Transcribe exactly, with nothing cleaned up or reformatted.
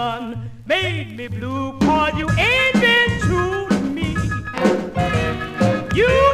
done made me blue, 'cause you ain't been true to me. You